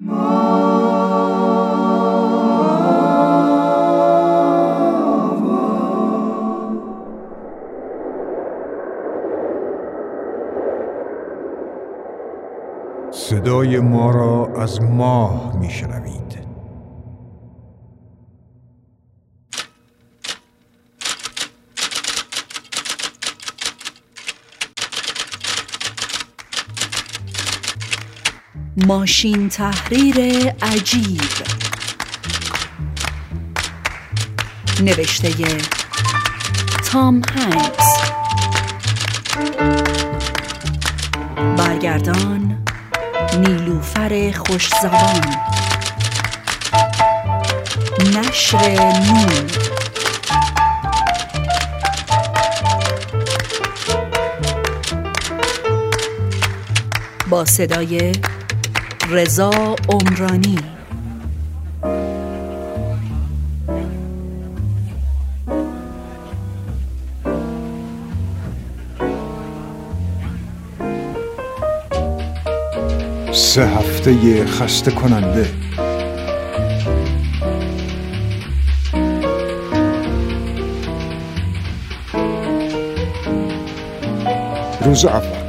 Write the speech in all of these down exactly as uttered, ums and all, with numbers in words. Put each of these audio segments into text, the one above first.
صدای ما را از ماه میشنوید. ماشین تحریر عجیب، نوشته تام هنگس، برگردان نیلوفر خوشزبان، نشر نون. با صدای رضا عمرانی. سه هفته خسته کننده. روز اول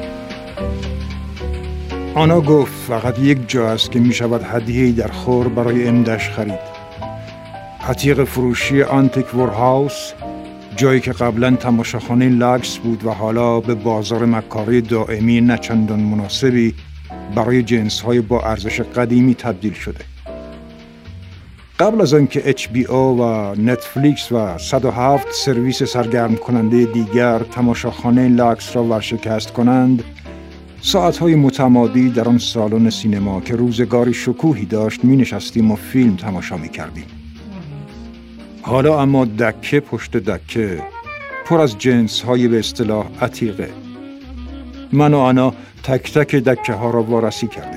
آنا گفت فقط یک جا است که می شود هدیه‌ای در خور برای امدش خرید. عتیق فروشی آنتیک ورهاوس، جایی که قبلا تماشاخانه لاکس بود و حالا به بازار مکاری دائمی نچندان مناسبی برای جنس‌های با ارزش قدیمی تبدیل شده. قبل از آنکه اچ بی او و نتفلیکس و صد و هفت سرویس سرگرم کننده دیگر تماشاخانه لاکس را ورشکست کنند، ساعتهای متمادی در آن سالن سینما که روزگاری شکوهی داشت می نشستیم و فیلم تماشا می کردیم. حالا اما دکه پشت دکه پر از جنس‌های به اصطلاح عتیقه. من و آنا تک تک دکه ها را وارسی کردیم.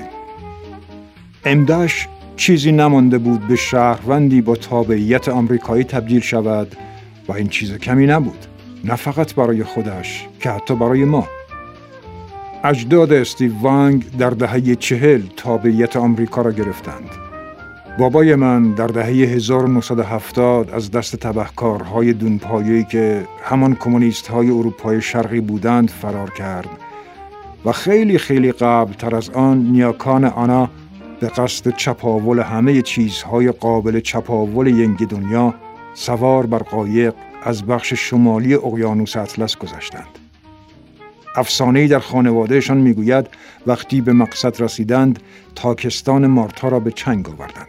امدش چیزی نمانده بود به شهروندی با تابعیت آمریکایی تبدیل شود و این چیز کمی نبود، نه فقط برای خودش که حتی برای ما. اجداد استیو وانگ در دهه چهل تابعیت آمریکا را گرفتند. بابای من در دهه هزار و نهصد و هفتاد از دست تبهکارهای دونپایه‌ای که همان کمونیست‌های اروپای شرقی بودند فرار کرد و خیلی خیلی قبل تر از آن نیاکان آنا به قصد چپاول همه چیزهای قابل چپاول ینگ دنیا سوار بر قایق از بخش شمالی اقیانوس اطلس گذشتند. افسانه‌ای در خانوادهشان میگوید وقتی به مقصد رسیدند تاکستان مارتا را به چنگ آوردند.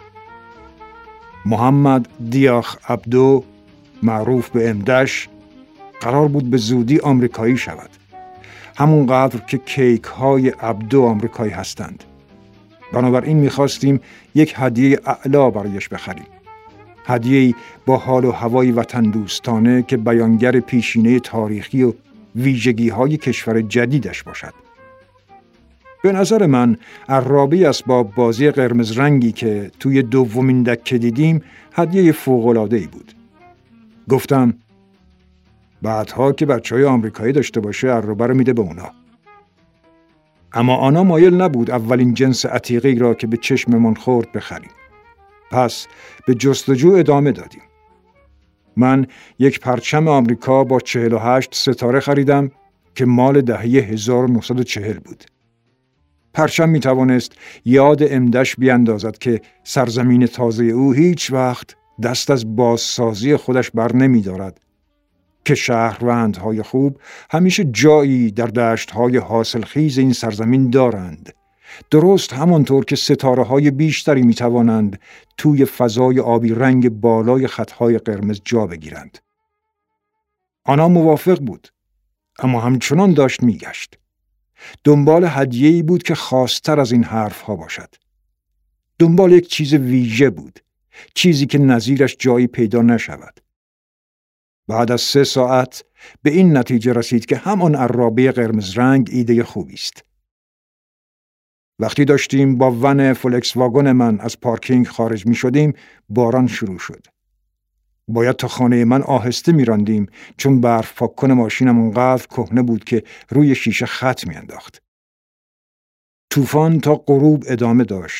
محمد دیاخ عبدو، معروف به امدش، قرار بود به زودی آمریکایی شود، همونقدر که کیک های عبدو آمریکایی هستند. بنابراین میخواستیم یک هدیه اعلا برایش بخریم، هدیه‌ای با حال و هوای وطن دوستانه که بیانگر پیشینه تاریخی و ویژگی های کشور جدیدش باشد. به نظر من عرابه اسباب بازی قرمز رنگی که توی دومین دکه دیدیم هدیه فوق‌العاده‌ای بود. گفتم بعدها که بچهای آمریکایی داشته باشه عرابه رو میده به اونا. اما آنا مایل نبود اولین جنس عتیقه‌ای را که به چشممون خورد بخریم. پس به جستجو ادامه دادیم. من یک پرچم آمریکا با چهل و هشت ستاره خریدم که مال دهه هزار و نهصد و چهل بود. پرچم می توانست یاد امدش بیاندازد که سرزمین تازه او هیچ وقت دست از بازسازی خودش بر نمی دارد، که شهروندهای خوب همیشه جایی در دشتهای حاصلخیز این سرزمین دارند، درست همانطور که ستاره‌های بیشتری می توانند توی فضای آبی رنگ بالای خطهای قرمز جا بگیرند. آنا موافق بود، اما همچنان داشت می گشت. دنبال هدیه‌ای بود که خاص‌تر از این حرف‌ها باشد. دنبال یک چیز ویژه بود، چیزی که نظیرش جایی پیدا نشود. بعد از سه ساعت به این نتیجه رسید که همان عرابه قرمز رنگ ایده خوبی است. وقتی داشتیم با ون فولکس واگن من از پارکینگ خارج می شدیم، باران شروع شد. باید تا خانه من آهسته می راندیم چون برف پاک‌کن ماشینم اونقدر کهنه بود که روی شیشه خط می انداخت. طوفان تا غروب ادامه داشت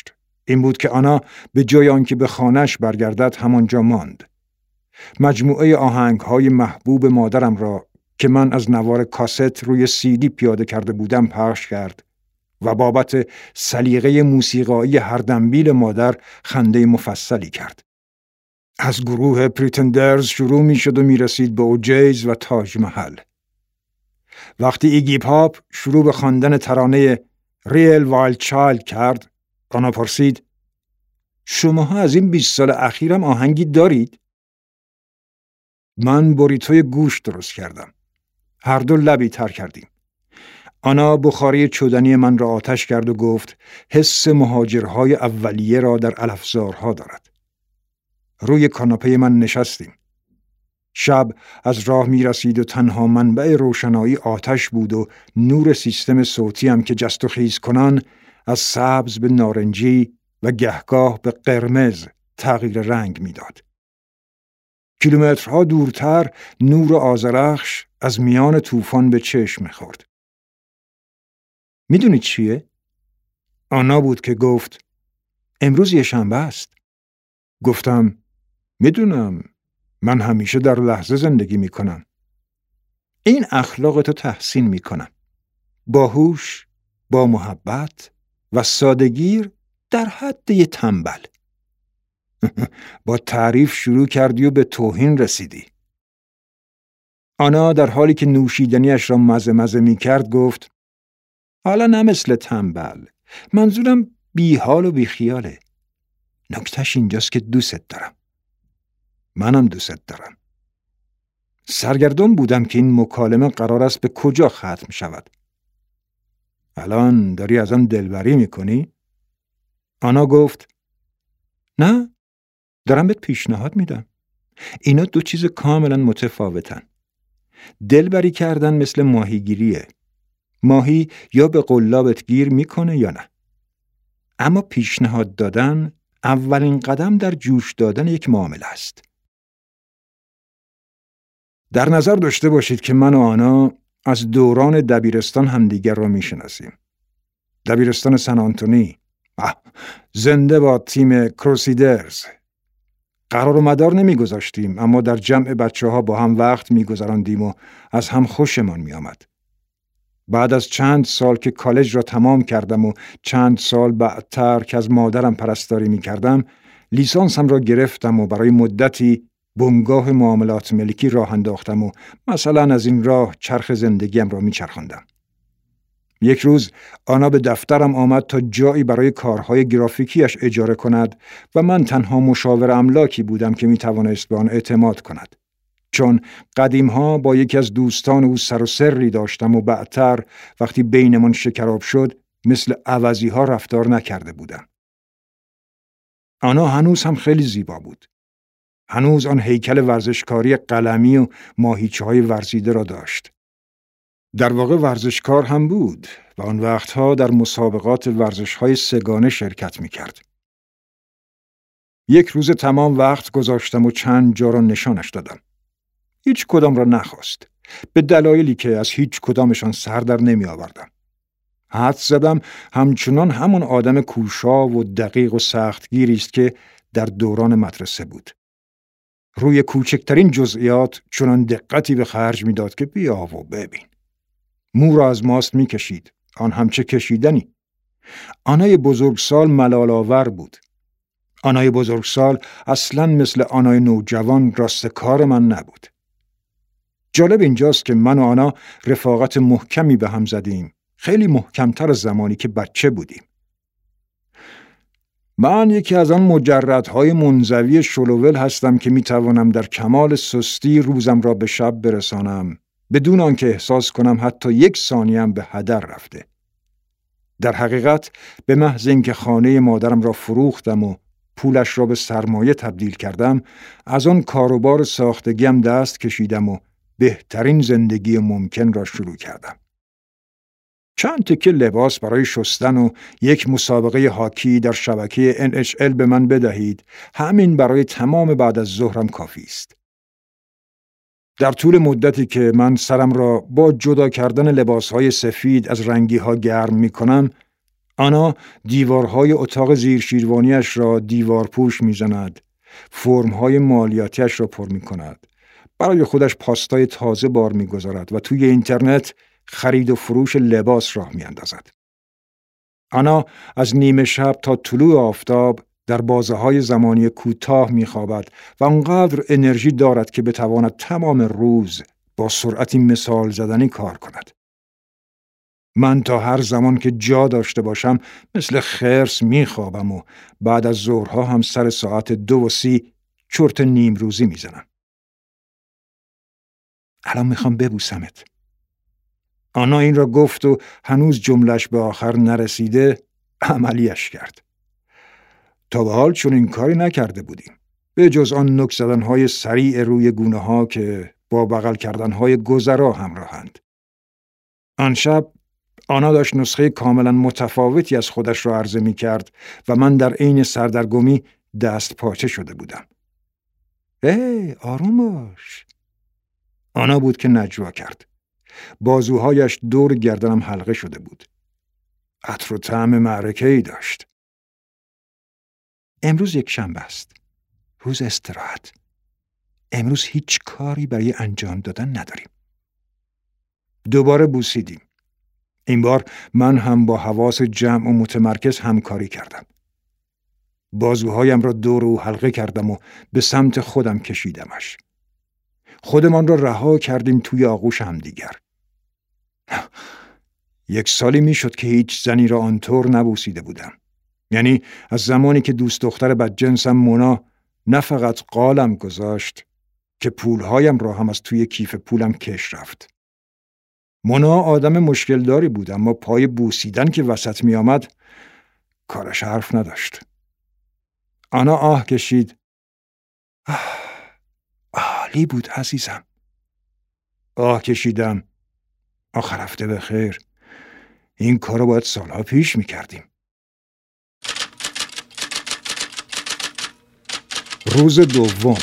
این بود که آنا به جای آنکه به خانه‌اش برگردد همانجا ماند. مجموعه آهنگ‌های محبوب مادرم را که من از نوار کاست روی سیدی پیاده کرده بودم پخش کرد و بابت سلیقه موسیقایی هر دنبیل مادر خنده مفصلی کرد. از گروه پریتندرز شروع می شد و می رسید به اوجیز و تاج محل. وقتی ایگی پاپ شروع به خواندن ترانه ریل وایلد چایلد کرد، آنا پرسید: شماها از این بیست سال اخیرم آهنگی دارید؟ من بوریتوی گوشت درست کردم. هر دو لبی تر کردیم. آنا بخاری چودنی من را آتش کرد و گفت حس مهاجرهای اولیه را در علفزارها دارد. روی کاناپه من نشستیم. شب از راه می رسید و تنها منبع روشنایی آتش بود و نور سیستم صوتی هم که جست و خیز کنان از سبز به نارنجی و گهگاه به قرمز تغییر رنگ می داد. کیلومترها دورتر نور آذرخش از میان طوفان به چشم می خورد. می دونی چیه؟ آنا بود که گفت امروز یه شنبه است. گفتم می دونم، من همیشه در لحظه زندگی می کنم. این اخلاقتو تحسین می کنم. باهوش، با محبت و سادگیر در حد یه تنبل. با تعریف شروع کردی و به توهین رسیدی. آنا در حالی که نوشیدنیش را مزه مزه می کرد گفت حالا نه مثل تنبل. منظورم بی حال و بی خیاله. نکتهش اینجاست که دوست دارم. منم دوست دارم. سرگردان بودم که این مکالمه قرار است به کجا ختم شود. الان داری از آن دلبری میکنی؟ آنا گفت نه، دارم بهت پیشنهاد میدم. اینا دو چیز کاملا متفاوتن. دلبری کردن مثل ماهیگیریه. ماهی یا به قلابت گیر میکنه یا نه. اما پیشنهاد دادن اولین قدم در جوش دادن یک معامله است. در نظر داشته باشید که من و آنا از دوران دبیرستان همدیگر را میشناسیم. دبیرستان سن آنتونی. زنده با تیم کروسیدرز. قرار و مدار نمیگذاشتیم، اما در جمع بچه ها با هم وقت میگذراندیم و از هم خوشمان میآمد. بعد از چند سال که کالج را تمام کردم و چند سال بعدتر که از مادرم پرستاری می کردم، لیسانسم را گرفتم و برای مدتی بنگاه معاملات ملکی راه انداختم و مثلا از این راه چرخ زندگیم را می چرخاندم. یک روز آنا به دفترم آمد تا جایی برای کارهای گرافیکیش اجاره کند و من تنها مشاور املاکی بودم که می توانست به آن اعتماد کند. چون قدیمها با یکی از دوستان او سر و سری داشتم و بعدتر وقتی بینمان شکراب شد مثل عوضی ها رفتار نکرده بودم. آنا هنوز هم خیلی زیبا بود. هنوز آن هیکل ورزشکاری قلمی و ماهیچه های ورزیده را داشت. در واقع ورزشکار هم بود و آن وقتها در مسابقات ورزش های سگانه شرکت می کرد. یک روز تمام وقت گذاشتم و چند جا را نشانش دادم. هیچ کدام را نخواست. به دلایلی که از هیچ کدامشان سر در نمی آوردم. حدس زدم همچنان همون آدم کوشا و دقیق و سختگیری است که در دوران مدرسه بود. روی کوچکترین جزئیات چنان دقتی به خرج می داد که بیا و ببین. مو را از ماست می کشید. آن هم چه کشیدنی. آنای بزرگسال ملال‌آور بود. آنای بزرگسال اصلاً مثل آنای نوجوان راستکار من نبود. جالب اینجاست که من و آنا رفاقت محکمی به هم زدیم. خیلی محکمتر از زمانی که بچه بودیم. من یکی از آن مجردهای منزوی شلوول هستم که میتوانم در کمال سستی روزم را به شب برسانم بدون آنکه احساس کنم حتی یک ثانیه‌ام به هدر رفته. در حقیقت به محض اینکه خانه مادرم را فروختم و پولش را به سرمایه تبدیل کردم، از آن کاروبار ساختگیم دست کشیدم و بهترین زندگی ممکن را شروع کردم. چند تکه لباس برای شستن و یک مسابقه هاکی در شبکه ان اچ ال به من بدهید، همین برای تمام بعد از ظهرم کافی است. در طول مدتی که من سرم را با جدا کردن لباسهای سفید از رنگیها گرم می کنم، آنا دیوارهای اتاق زیر شیروانیش را دیوار پوش می زند. فرمهای مالیاتیش را پر می کند. برای خودش پاستای تازه بار می گذارد و توی اینترنت خرید و فروش لباس راه می اندازد. آنا از نیمه شب تا طلوع آفتاب در بازه‌های زمانی کوتاه می‌خوابد و آنقدر انرژی دارد که بتواند تمام روز با سرعتی مثال زدنی کار کند. من تا هر زمان که جا داشته باشم مثل خرس می‌خوابم و بعد از ظهرها هم سر ساعت دو و سی چرت نیم روزی می‌زنم. الان می‌خوام ببوسمت. آنا این را گفت و هنوز جملش به آخر نرسیده عملیش کرد. تا به حال چون این کاری نکرده بودیم. به جز آن نک زدن‌های سریع روی گونه ها که با بغل کردن‌های گذرا همراهند. آن شب آنا داشت نسخه کاملا متفاوتی از خودش را عرضه می کرد و من در عین سردرگمی دست پاچه شده بودم. ای آروم باش. آنا بود که نجوا کرد. بازوهایش دور گردنم حلقه شده بود. عطر و طعم معرکه‌ای داشت. امروز یک شنبه است. روز استراحت. امروز هیچ کاری برای انجام دادن نداریم. دوباره بوسیدیم. این بار من هم با حواس جمع و متمرکز همکاری کردم. بازوهایم را دور او حلقه کردم و به سمت خودم کشیدمش. خودمان را رها کردیم توی آغوش هم دیگر. یک سالی می شد که هیچ زنی را آنطور نبوسیده بودم. یعنی از زمانی که دوست دختر بدجنسم مونا نه فقط قالم گذاشت که پولهایم را هم از توی کیف پولم کش رفت. مونا آدم مشکل داری بود اما پای بوسیدن که وسط می آمد کارش حرف نداشت. آنا آه کشید. آه، عالی بود عزیزم. آه کشیدم. آخر هفته بخیر. این کارو باید سالها پیش می کردیم. روز دوم.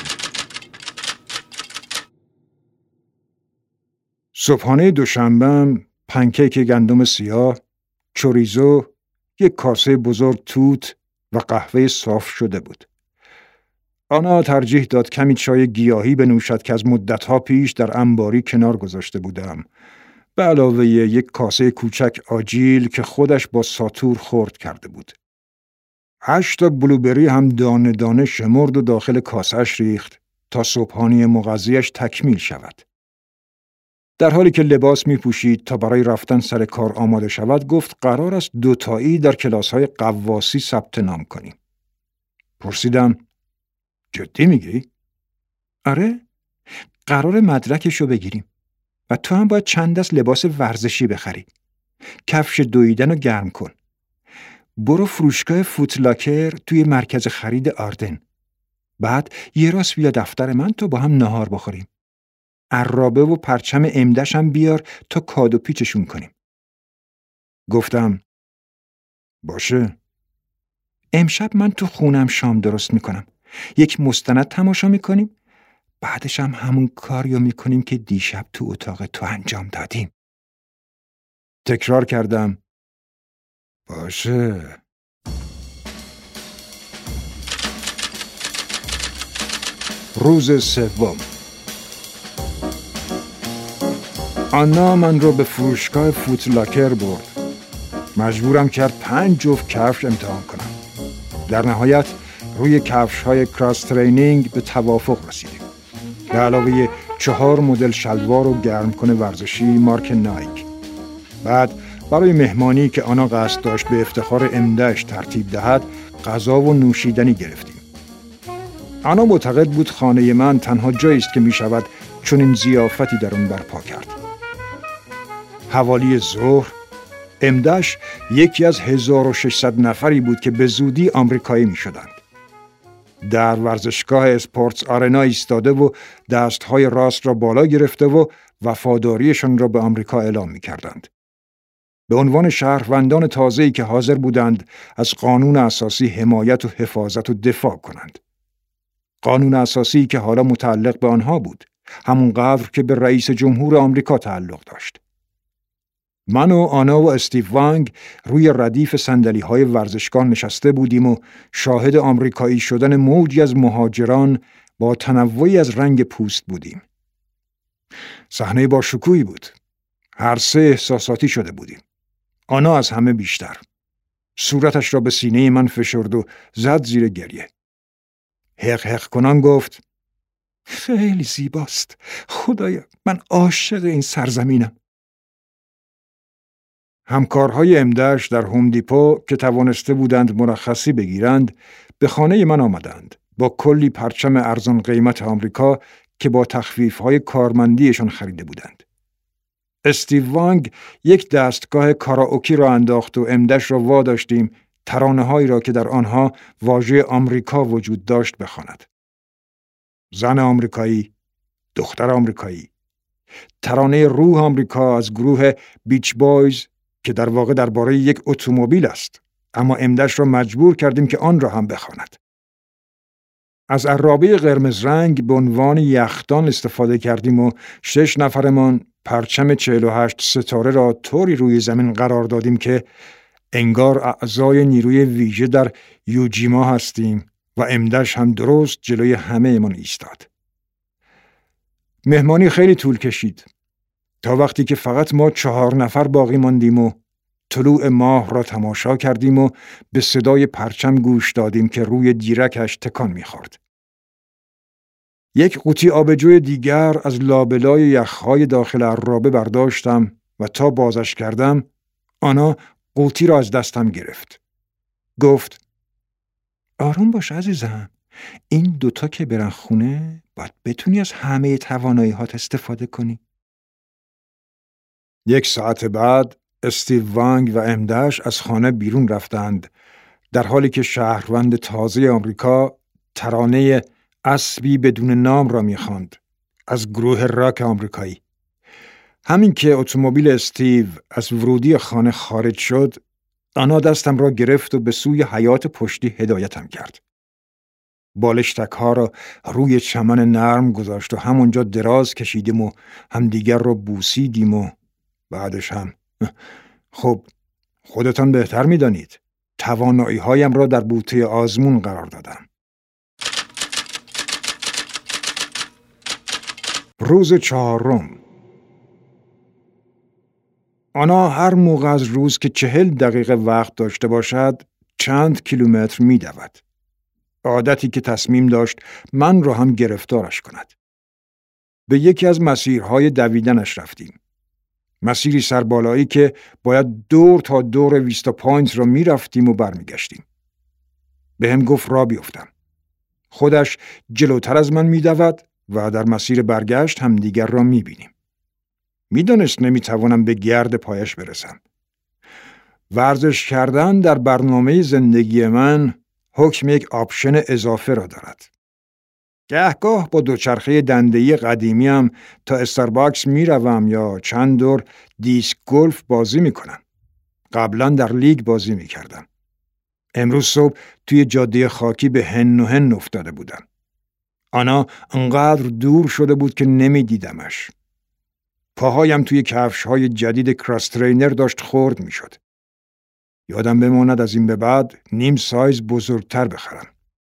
صبحانه دوشنبه‌ام پنکیک گندم سیاه، چوریزو، یک کاسه بزرگ توت و قهوه صاف شده بود. آنا ترجیح داد کمی چای گیاهی بنوشد که از مدتها پیش در انباری کنار گذاشته بودم، به علاوه یک کاسه کوچک آجیل که خودش با ساتور خرد کرده بود. هشت تا بلوبری هم دانه دانه شمرد و داخل کاسه‌اش ریخت تا صبحانه مغذیش تکمیل شود. در حالی که لباس می پوشید تا برای رفتن سر کار آماده شود گفت قرار است دوتایی در کلاس‌های قواسی ثبت نام کنیم. پرسیدم جدی میگی؟ آره، قرار مدرکشو بگیریم و تو هم باید چند دست لباس ورزشی بخری. کفش دویدن رو گرم کن. برو فروشگاه فوتلاکر توی مرکز خرید آردن. بعد یه راست بیا دفتر من تا با هم نهار بخوریم. عرابه و پرچم امدش هم بیار تا کادو پیچشون کنیم. گفتم باشه. امشب من تو خونم شام درست میکنم. یک مستند تماشا میکنیم. بعدش هم همون کاریو میکنیم که دیشب تو اتاق تو انجام دادیم. تکرار کردم باشه. روز سوم. آنا من رو به فروشگاه فوتلاکر برد. مجبورم کرد پنج جفت کفش امتحان کنم. در نهایت روی کفش‌های کراس ترینینگ به توافق رسیدیم. به علاوه چهار مدل شلوار و گرمکن ورزشی مارک نایک. بعد برای مهمانی که آنا قصد داشت به افتخار امدهش ترتیب دهد غذا و نوشیدنی گرفتیم. آنا معتقد بود خانه من تنها جایی است که می شود چون این ضیافتی در اون برپا کرد. حوالی ظهر امدهش یکی از هزار و ششصد نفری بود که به زودی آمریکایی می شدند. در ورزشگاه اسپورتس آرنا ایستاده و دستهای راست را بالا گرفته و وفاداریشان را به آمریکا اعلام می کردند. به عنوان شهروندان تازه‌ای که حاضر بودند از قانون اساسی حمایت و حفاظت و دفاع کنند. قانون اساسی که حالا متعلق به آنها بود، همونقدر که به رئیس جمهور آمریکا تعلق داشت. من و آنا و استیو وانگ روی ردیف صندلی‌های ورزشگاه نشسته بودیم و شاهد آمریکایی شدن موجی از مهاجران با تنوعی از رنگ پوست بودیم. صحنه با شکوهی بود. هر سه احساساتی شده بودیم. آنا از همه بیشتر. صورتش را به سینه من فشرد و زد زیر گریه. حق حق کنان گفت: خیلی زیباست. خدایا، من عاشق این سرزمینم. همکارهای امدش در هوم دیپو که توانسته بودند مرخصی بگیرند به خانه من آمدند با کلی پرچم ارزان قیمت آمریکا که با تخفیف‌های کارمندیشان خریده بودند. استیو وانگ یک دستگاه کاراوکی را انداخت و امدش را واداشتیم ترانه‌هایی را که در آنها واژه آمریکا وجود داشت بخواند. زن آمریکایی، دختر آمریکایی، ترانه روح آمریکا از گروه بیچ بایز که در واقع درباره یک اتومبیل است، اما امدش را مجبور کردیم که آن را هم بخواند. از عرابه قرمز رنگ به عنوان یخدان استفاده کردیم و شش نفرمان پرچم چهل و هشت ستاره را طوری روی زمین قرار دادیم که انگار اعضای نیروی ویژه در یوجیما هستیم و امدش هم درست جلوی همه ایمان ایستاد. مهمانی خیلی طول کشید تا وقتی که فقط ما چهار نفر باقی ماندیم و طلوع ماه را تماشا کردیم و به صدای پرچم گوش دادیم که روی دیرکش تکان می‌خورد. یک قوطی آبجوی دیگر از لابلای یخهای داخل عرابه برداشتم و تا بازش کردم آنا قوطی را از دستم گرفت. گفت: آروم باش عزیزم، این دوتا که برن خونه باید بتونی از همه توانایی‌هات استفاده کنی. یک ساعت بعد استیو وانگ و امدش از خانه بیرون رفتند در حالی که شهروند تازه آمریکا ترانه اسبی بدون نام را می‌خواند از گروه راک آمریکایی. همین که اتومبیل استیو از ورودی خانه خارج شد، آنا دستم را گرفت و به سوی حیاط پشتی هدایتم کرد. بالشتک‌ها را روی چمن نرم گذاشت و همونجا دراز کشیدیم و همدیگر را بوسیدیم و بعدش هم خب خودتان بهتر می‌دانید توانایی‌هایم را در بوته آزمون قرار دادم. روز چهارم. آنا هر موقع از روز که چهل دقیقه وقت داشته باشد چند کیلومتر می دود. عادتی که تصمیم داشت من را هم گرفتارش کند. به یکی از مسیرهای دویدنش رفتیم. مسیری سربالایی که باید دور تا دور ویستا پوینت را می رفتیم و برمی گشتیم. به هم گفت را بیفتم. خودش جلوتر از من می دود و در مسیر برگشت هم دیگر را می بینیم. می دانست نمی توانم به گرد پایش برسم. ورزش کردن در برنامه زندگی من حکم یک آپشن اضافه را دارد. گهگاه با دوچرخه دنده‌ای قدیمیم تا استارباکس می روم یا چند دور دیسک گلف بازی می کنم. قبلا در لیگ بازی می کردم. امروز صبح توی جاده خاکی به هن و هن افتاده بودم. آنا انقدر دور شده بود که نمی دیدمش. پاهایم توی کفش‌های جدید کراس ترینر داشت خرد می شد. یادم بماند از این به بعد نیم سایز بزرگتر بخرم.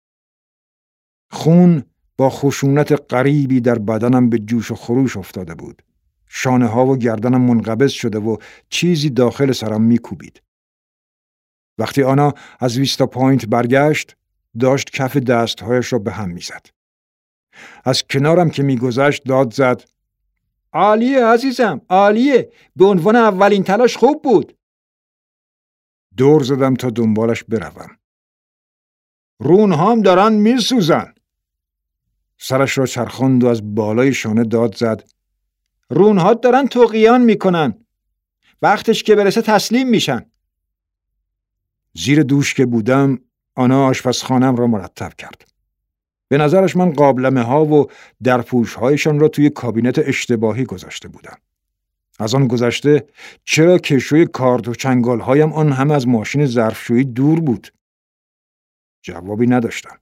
خون با خشونت غریبی در بدنم به جوش و خروش افتاده بود. شانه ها و گردنم منقبض شده و چیزی داخل سرم می کوبید. وقتی آنا از ویستا پوینت برگشت داشت کف دستهایش را به هم می زد. از کنارم که می گذشت داد زد: عالیه عزیزم، عالیه، به عنوان اولین تلاش خوب بود. دور زدم تا دنبالش بروم. رونهام دارن می سوزن. سرش را چرخاند و از بالای شانه داد زد: رونها دارن طغیان می کنن. وقتش که برسه تسلیم میشن. زیر دوش که بودم آنا آشپزخانم را مرتب کرد. به نظرش من قابلمه ها و درپوش هایشان را توی کابینت اشتباهی گذاشته بودم. از آن گذشته چرا کشوی کارد و چنگال هایم آن همه از ماشین ظرفشویی دور بود؟ جوابی نداشتم.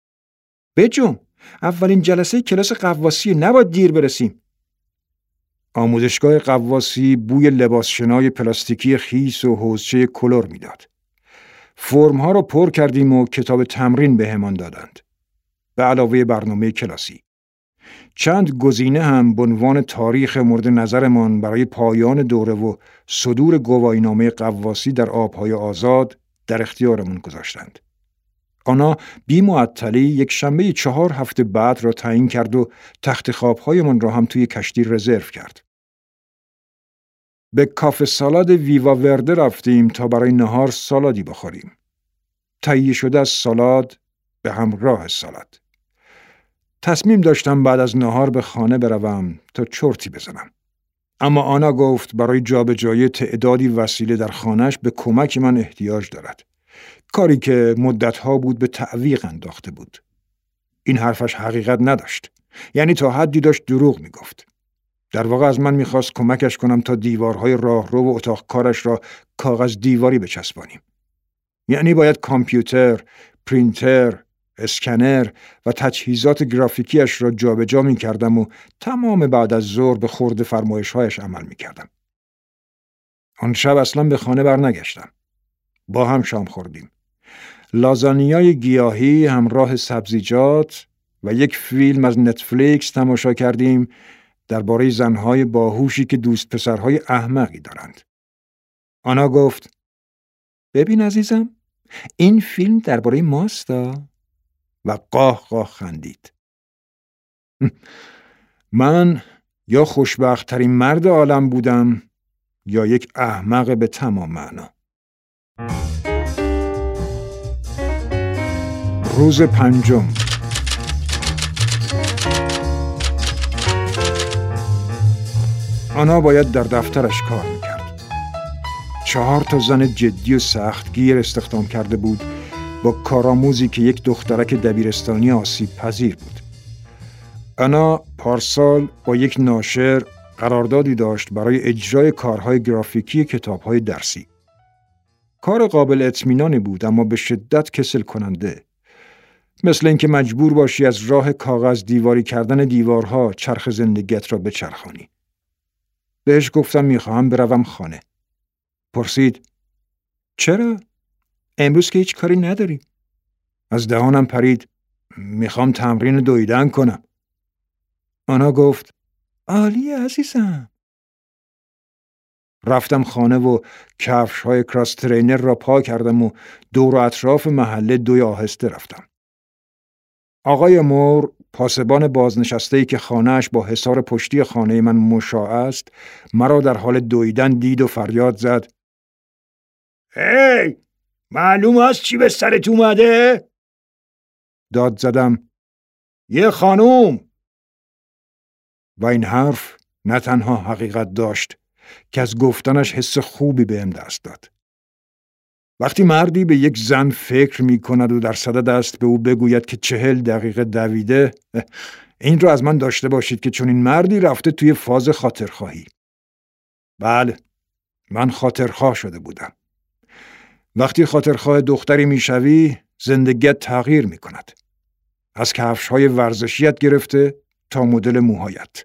بجون، اولین جلسه کلاس غواصی، نباید دیر برسیم. آموزشگاه غواصی بوی لباسشنای پلاستیکی خیس و حوضچه کلور میداد. فرم‌ها رو پر کردیم و کتاب تمرین بهمان دادند، به علاوه برنامه کلاسی. چند گزینه هم به عنوان تاریخ مورد نظرمان برای پایان دوره و صدور گواهینامه غواصی در آبهای آزاد در اختیارمان گذاشتند. آنها بی معطلی یک شنبه چهار هفته بعد را تعیین کرد و تخت خوابهایمان را هم توی کشتی رزرو کرد. به کافه سالاد ویوا ورده رفتیم تا برای نهار سالادی بخوریم. تهیه شده از سالاد به همراه سالاد. تصمیم داشتم بعد از نهار به خانه بروم تا چرتی بزنم. اما آنا گفت برای جابجایی تعدادی وسیله در خانهش به کمک من احتیاج دارد. کاری که مدتها بود به تعویق انداخته بود. این حرفش حقیقت نداشت. یعنی تا حدی داشت دروغ میگفت. در واقع از من میخواست کمکش کنم تا دیوارهای راهرو و اتاق کارش را کاغذ دیواری بچسبانیم. یعنی باید کامپیوتر، پرینتر، اسکنر و تجهیزات گرافیکیش را جابجا میکردم و تمام بعد از ظهر به خورد فرمایش‌هایش عمل میکردم. آن شب اصلا به خانه برنگشتم. با هم شام خوردیم. لازانیای گیاهی همراه سبزیجات و یک فیلم از نتفلیکس تماشا کردیم درباره زنهای باهوشی که دوست پسرهای احمقی دارند. آنا گفت: ببین عزیزم، این فیلم درباره ماستا، و قاه قاه خندید. من یا خوشبخت ترین مرد عالم بودم یا یک احمق به تمام معنا. روز پنجم. آنا باید در دفترش کار میکرد. چهار تا زن جدی و سختگیر استخدام کرده بود با کارآموزی که یک دخترک دبیرستانی آسیب پذیر بود. آنا پارسال با یک ناشر قراردادی داشت برای اجرای کارهای گرافیکی کتابهای درسی. کار قابل اطمینانی بود اما به شدت کسل کننده. مثل اینکه مجبور باشی از راه کاغذ دیواری کردن دیوارها چرخ زندگیت را بچرخانی. بهش گفتم میخواهم بروم خانه. پرسید: چرا؟ امروز که هیچ کاری نداری. از دهانم پرید: میخوام تمرین دویدن کنم. آنا گفت: عالیه عزیزم. رفتم خانه و کفش های کراس ترینر را پا کردم و دور و اطراف محله دوی آهسته رفتم. آقای مور، پاسبان بازنشسته‌ای که خانه‌اش با حصار پشتی خانه من مشاع است، مرا در حال دویدن دید و فریاد زد: هی! معلوم است چی به سرت اومده؟ داد زدم: یه خانوم. و این حرف نه تنها حقیقت داشت که از گفتنش حس خوبی بهم دست داد. وقتی مردی به یک زن فکر می کند و در صدد است به او بگوید که چهل دقیقه دویده، این رو از من داشته باشید که چون این مردی رفته توی فاز خاطرخواهی. بله، من خاطرخواه شده بودم. وقتی خاطرخواه دختری می شوی، زندگیت تغییر می کند. از کفش‌های ورزشیت گرفته تا مدل موهایت.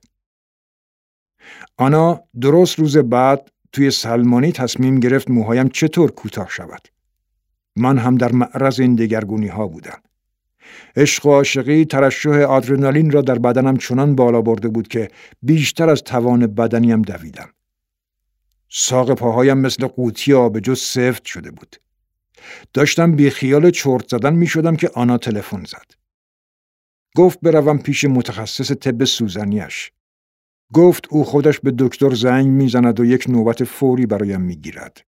آنا درست روز بعد توی سلمانی تصمیم گرفت موهایم چطور کوتاه شود. من هم در معرض این دگرگونی ها بودم. عشق و عاشقی ترشح آدرنالین را در بدنم چنان بالا برده بود که بیشتر از توان بدنیم دویدم. ساق پاهایم مثل قوطی آبجو سفت شده بود. داشتم بی خیال چرت زدن می شدم که آنا تلفن زد. گفت بروم پیش متخصص طب سوزنیش. گفت او خودش به دکتر زنگ میزند و یک نوبت فوری برایم میگیرد.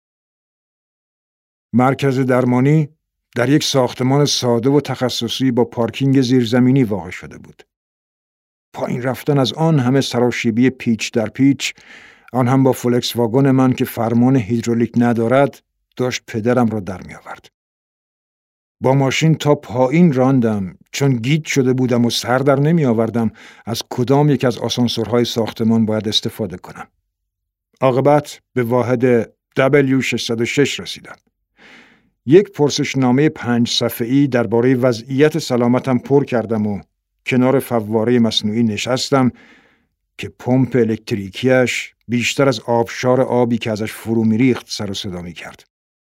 مرکز درمانی در یک ساختمان ساده و تخصصی با پارکینگ زیرزمینی واقع شده بود. پایین رفتن از آن همه سراشیبی پیچ در پیچ، آن هم با فولکس واگن من که فرمان هیدرولیک ندارد، داشت پدرم را در می آورد. با ماشین تا پایین راندم، چون گیج شده بودم و سر در نمی آوردم از کدام یک از آسانسورهای ساختمان باید استفاده کنم. عاقبت به واحد دبلیو ششصد و شش رسیدم. یک پرسشنامه پنج صفحه‌ای درباره وضعیت سلامتم پر کردم و کنار فواره مصنوعی نشستم که پمپ الکتریکیش بیشتر از آبشار آبی که ازش فرو میریخت سر و صدا میکرد.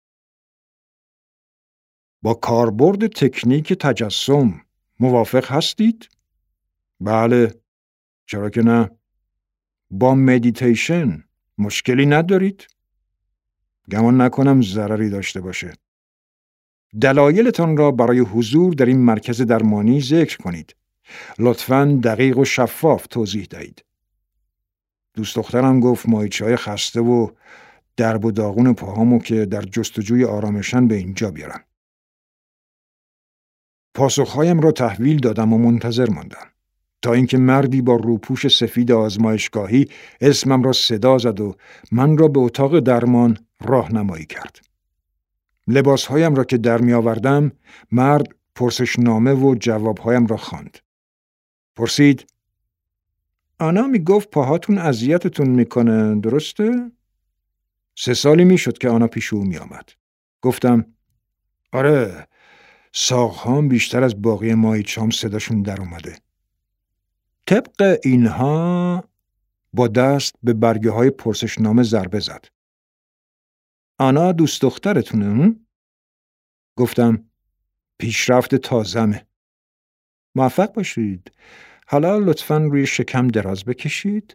با کاربرد تکنیک تجسم موافق هستید؟ بله، چرا که نه؟ با مدیتیشن مشکلی ندارید؟ گمان نکنم ضرری داشته باشه. دلایلتان را برای حضور در این مرکز درمانی ذکر کنید. لطفاً دقیق و شفاف توضیح دهید. دوست دخترم گفت ماهیچه‌های خسته و درب و داغون پاهامو که در جستجوی آرامشن به اینجا بیارم. پاسخهایم را تحویل دادم و منتظر ماندم تا اینکه مردی با روپوش سفید آزمایشگاهی اسمم را صدا زد و من را به اتاق درمان راهنمایی کرد. لباسهایم را که در می آوردم مرد پرسشنامه و جوابهایم را خواند. پرسید: آنا می گفت پاهاتون اذیتتون میکنه، درسته؟ سه سالی می شد که آنا پیش او می آمد. گفتم: آره، ساقهام بیشتر از باقی ماهیچه‌ام صداشون در اومده. طبق اینها با دست به برگه های پرسشنامه ضربه زد. آنا دوست دخترتونه؟ گفتم: پیشرفت تازمه. موفق باشید. حالا لطفاً روی شکم دراز بکشید.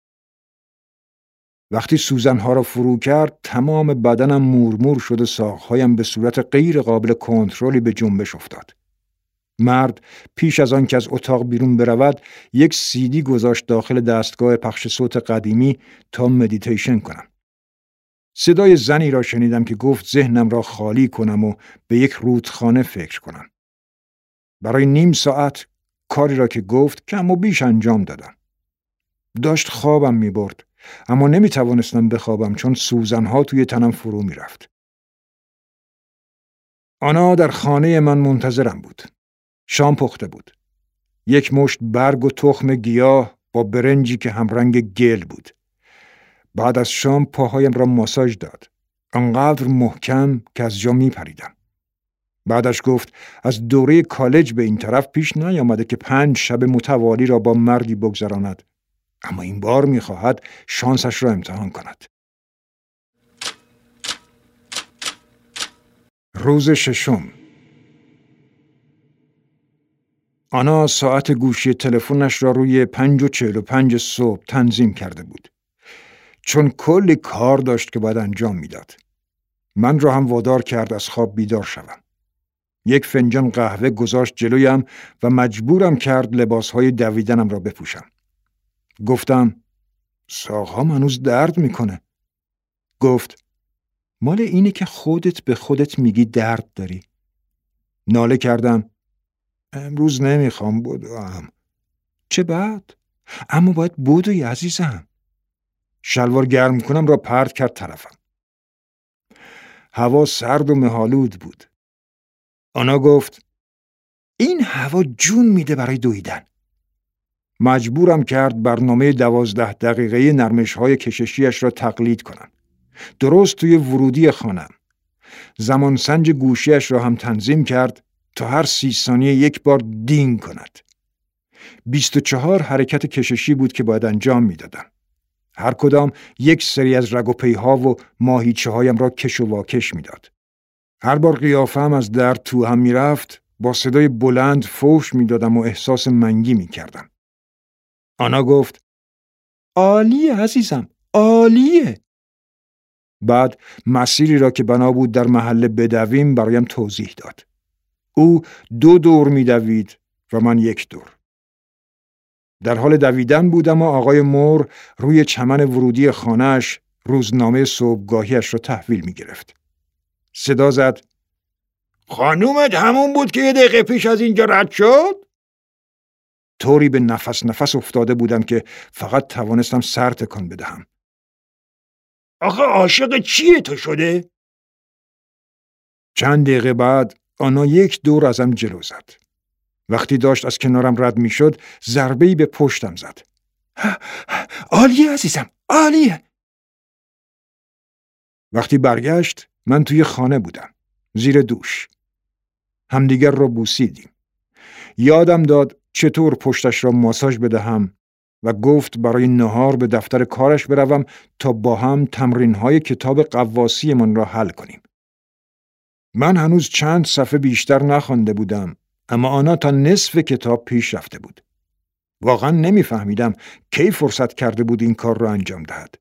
وقتی سوزنها را فرو کرد تمام بدنم مورمور شد و ساقهایم به صورت غیر قابل کنترلی به جنبش افتاد. مرد پیش از آن که از اتاق بیرون برود یک سیدی گذاشت داخل دستگاه پخش صوت قدیمی تا مدیتیشن کنم. صدای زنی را شنیدم که گفت ذهنم را خالی کنم و به یک رودخانه فکر کنم. برای نیم ساعت کاری را که گفت کم و بیش انجام دادم. داشت خوابم می برد، اما نمی توانستم بخوابم چون سوزنها توی تنم فرو می رفت. آنا در خانه من منتظرم بود. شام پخته بود. یک مشت برگ و تخم گیاه با برنجی که همرنگ گل بود. بعد از شام پاهایم را ماساژ داد. انقدر محکم که از جا می پریدم. بعدش گفت از دوره کالج به این طرف پیش نیامده که پنج شب متوالی را با مردی بگذراند. اما این بار می خواهد شانسش را امتحان کند. روز ششم. آنا ساعت گوشی تلفنش را روی پنج و چهل و پنج صبح تنظیم کرده بود. چون کلی کار داشت که باید انجام میداد. من را هم وادار کرد از خواب بیدار شوم. یک فنجان قهوه گذاشت جلویم و مجبورم کرد لباسهای دویدنم را بپوشم. گفتم: ساقهام هنوز درد میکنه. گفت: مال اینه که خودت به خودت میگی درد داری. ناله کردم: امروز نمیخوام بدوم. چه بد؟ اما باید بدوی عزیزم. شلوار گرم کنم را پرت کرد طرفم. هوا سرد و مه‌آلود بود. آنا گفت: این هوا جون میده برای دویدن. مجبورم کرد برنامه دوازده دقیقه نرمش‌های کششیش را تقلید کنم. درست توی ورودی خانم. زمانسنج گوشیش را هم تنظیم کرد تا هر سی ثانیه یک بار دینگ کند. بیست و چهار حرکت کششی بود که باید انجام میدادم. هر کدام یک سری از رگ و پیها و ماهیچه هایم را کش و واکش میداد. هر بار قیافه‌ام از درد تو هم میرفت با صدای بلند فوش میدادم و احساس منگی میکردم. آنا گفت: عالیه عزیزم، عالیه. بعد مسیری را که بنا بود در محله بدویم برایم توضیح داد. او دو دور میدوید و من یک دور. در حال دویدن بودم و آقای مور روی چمن ورودی خانه‌اش روزنامه صبحگاهیش را تحویل می گرفت. صدا زد: خانومت همون بود که یه دقیقه پیش از اینجا رد شد؟ طوری به نفس نفس افتاده بودم که فقط توانستم سر تکان بدهم. آخه عاشق چیه تو شده؟ چند دقیقه بعد آنا یک دور ازم جلو زد. وقتی داشت از کنارم رد می شد ضربه‌ای به پشتم زد. عالیه عزیزم، عالیه. وقتی برگشت من توی خانه بودم، زیر دوش. همدیگر را بوسیدیم. یادم داد چطور پشتش را ماساژ بدهم و گفت برای نهار به دفتر کارش بروم تا با هم تمرین‌های کتاب غواصی من را حل کنیم. من هنوز چند صفحه بیشتر نخوانده بودم، اما آنا تا نصف کتاب پیش رفته بود. واقعا نمیفهمیدم کی فرصت کرده بود این کار را انجام دهد.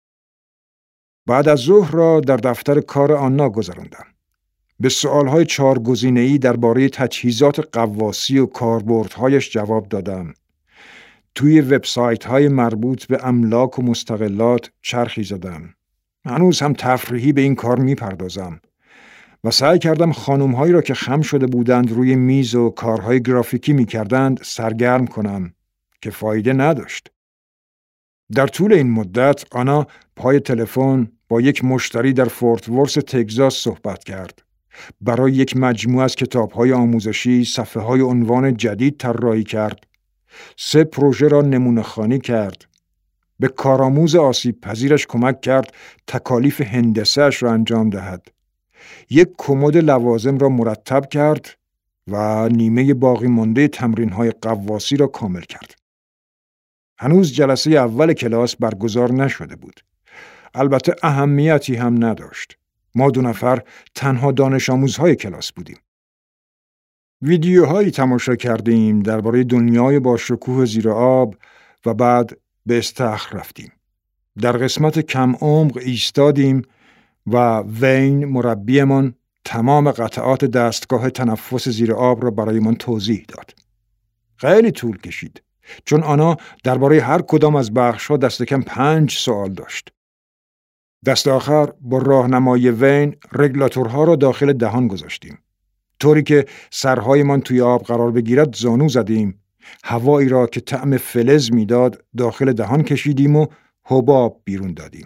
بعد از ظهر را در دفتر کار آنا گذراندم. به سؤالهای چهار گزینه‌ای درباره تجهیزات غواصی و کاربردهایش جواب دادم. توی وبسایت‌های مربوط به املاک و مستقلات چرخی زدم. هنوز هم تفریحی به این کار می‌پردازم و سعی کردم خانم‌هایی را که خم شده بودند روی میز و کارهای گرافیکی می‌کردند سرگرم کنم که فایده نداشت. در طول این مدت آنا پای تلفن با یک مشتری در فورت ورث تگزاس صحبت کرد. برای یک مجموعه از کتاب‌های آموزشی صفحه‌های عنوان جدید طراحی کرد. سه پروژه را نمونه‌خوانی کرد. به کارآموز آسیب پذیرش کمک کرد تکالیف هندسه‌اش را انجام دهد. یک کمد لوازم را مرتب کرد و نیمه باقی مانده تمرین‌های غواصی را کامل کرد. هنوز جلسه اول کلاس برگزار نشده بود. البته اهمیتی هم نداشت. ما دو نفر تنها دانش آموزهای کلاس بودیم. ویدیوهایی تماشا کردیم درباره دنیای با شکوه زیر آب و بعد به استخر رفتیم. در قسمت کم عمق ایستادیم و وین مربیمان تمام قطعات دستگاه تنفس زیر آب را برایمان توضیح داد. خیلی طول کشید، چون آنا درباره هر کدام از بخش‌ها دست کم پنج سوال داشت. دست آخر با راهنمای وین رگولاتورها را داخل دهان گذاشتیم. طوری که سرهایمان توی آب قرار بگیرد زانو زدیم. هوایی را که طعم فلز میداد داخل دهان کشیدیم و حباب بیرون دادیم.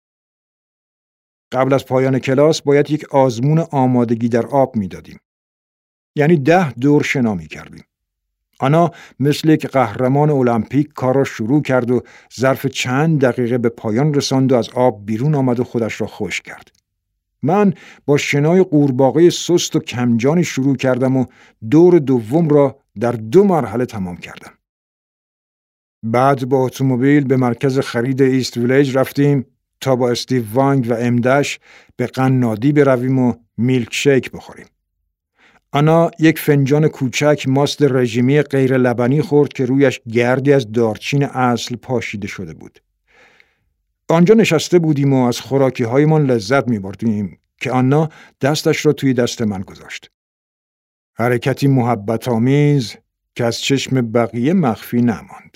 قبل از پایان کلاس باید یک آزمون آمادگی در آب میدادیم. یعنی ده دور شنا می‌کردیم. آنا مثل یک قهرمان المپیک کار را شروع کرد و ظرف چند دقیقه به پایان رساند و از آب بیرون آمد و خودش را خشک کرد. من با شنای قورباغه سست و کمجانی شروع کردم و دور دوم را در دو مرحله تمام کردم. بعد با اتومبیل به مرکز خرید ایست ویلیج رفتیم تا با استیو وانگ و امدش به قنادی برویم و میلک شیک بخوریم. آنا یک فنجان کوچک ماست رژیمی غیر لبنی خورد که رویش گردی از دارچین اصل پاشیده شده بود. آنجا نشسته بودیم و از خوراکی هایمان لذت می بردیم که آنا دستش را توی دست من گذاشت. حرکتی محبت آمیز که از چشم بقیه مخفی نماند.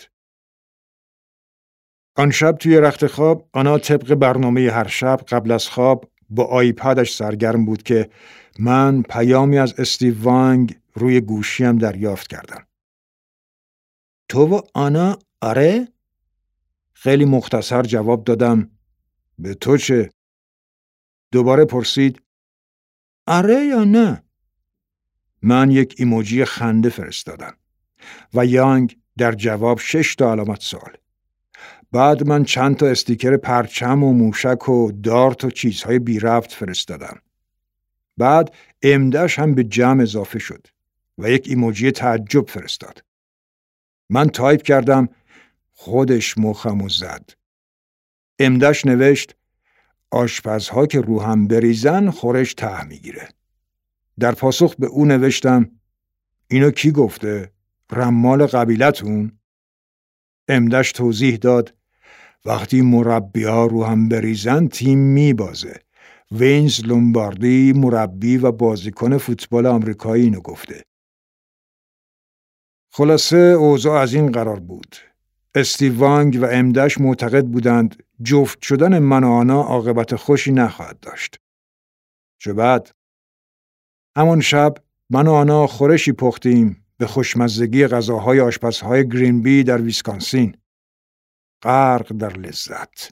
آن شب توی رخت خواب آنا طبق برنامه هر شب قبل از خواب با آیپدش سرگرم بود که من پیامی از استیو وانگ روی گوشیم دریافت کردم. تو و آنا آره؟ خیلی مختصر جواب دادم. به تو چه؟ دوباره پرسید. آره یا نه؟ من یک ایموجی خنده فرستادم و یانگ در جواب شش تا علامت سوال. بعد من چند تا استیکر پرچم و موشک و دارت و چیزهای بی ربط فرستادم. بعد امدش هم به جمع اضافه شد و یک ایموجی تعجب فرستاد. من تایپ کردم خودش مخمو زد. امدش نوشت آشپزها که رو هم بریزن خورش ته میگیره. در پاسخ به او نوشتم اینو کی گفته؟ رمال قبیلتون؟ امدش توضیح داد وقتی مربی ها رو هم بریزن تیم میبازه. وینز لومباردی مربی و بازیکن فوتبال آمریکایی اینو گفته. خلاصه اوضاع از این قرار بود. استیو وانگ و امدش معتقد بودند جفت شدن من و آنا عاقبت خوشی نخواهد داشت. چه بعد؟ همان شب من و آنا خورشی پختیم به خوشمزگی غذاهای آشپزهای گرینبی در ویسکانسین. غرق در لذت.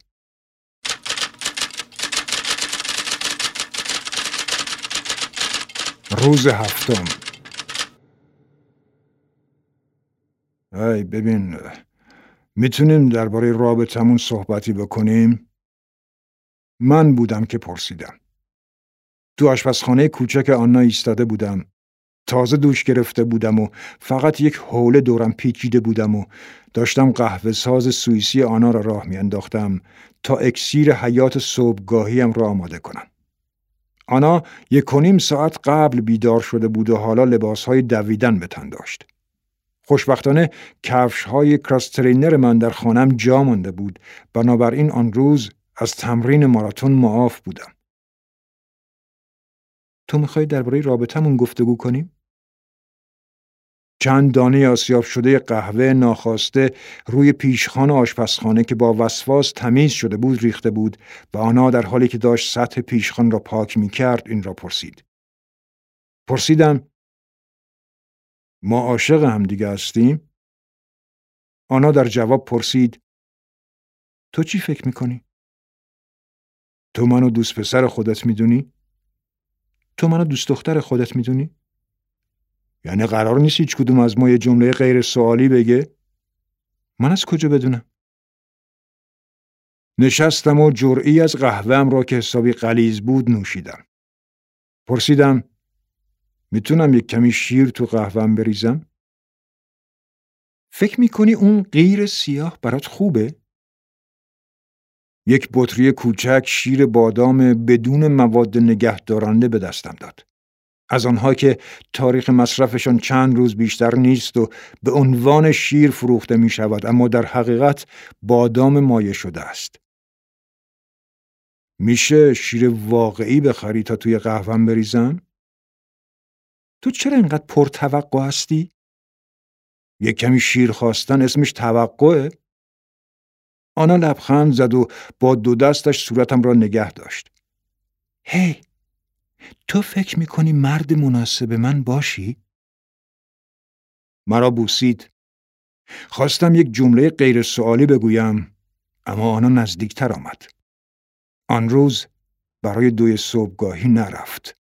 روز هفتم. ای ببین، میتونیم درباره رابطمون صحبتی بکنیم؟ من بودم که پرسیدم. تو آشپزخانه کوچک آنا ایستاده بودم. تازه دوش گرفته بودم و فقط یک حوله دورم پیچیده بودم و داشتم قهوه ساز سوئیسی آنا را راه می انداختم تا اکسیر حیات صبحگاهیم را آماده کنم. آنا یک و نیم ساعت قبل بیدار شده بود و حالا لباسهای دویدن به تن داشت. خوشبختانه کفش‌های کراس ترینر من در خانم جا مانده بود، بنابراین آن روز از تمرین ماراتون معاف بودم. تو میخوای درباره رابطمون گفتگو کنیم؟ چند دانه آسیاب شده قهوه ناخواسته روی پیشخوان آشپزخانه که با وسواس تمیز شده بود ریخته بود و آنا در حالی که داشت سطح پیشخوان را پاک میکرد این را پرسید. پرسیدم ما عاشق هم دیگه هستیم؟ آنا در جواب پرسید تو چی فکر میکنی؟ تو منو دوست پسر خودت میدونی؟ تو منو دوست دختر خودت میدونی؟ یعنی قرار نیست هیچ کدوم از ما یه جمله غیر سوالی بگه؟ من از کجا بدونم؟ نشستم و جرعی از قهوه‌ام را که حسابی غلیظ بود نوشیدم. پرسیدم میتونم یک کمی شیر تو قهوه‌ام بریزم؟ فکر میکنی اون غیر سیاه برات خوبه؟ یک بطری کوچک شیر بادام بدون مواد نگهدارنده به دستم داد. از آنها که تاریخ مصرفشان چند روز بیشتر نیست و به عنوان شیر فروخته می شود اما در حقیقت بادام مایع شده است. میشه شیر واقعی بخری تا توی قهوه‌ام بریزم؟ تو چرا اینقدر پرتوقع هستی؟ یک کمی شیر خواستن اسمش توقعه؟ آنا لبخند زد و با دو دستش صورتم را نگه داشت. هی، تو فکر میکنی مرد مناسب من باشی؟ مرا بوسید. خواستم یک جمله غیر سوالی بگویم اما آنا نزدیکتر آمد. آن روز برای دوی صبحگاهی نرفت.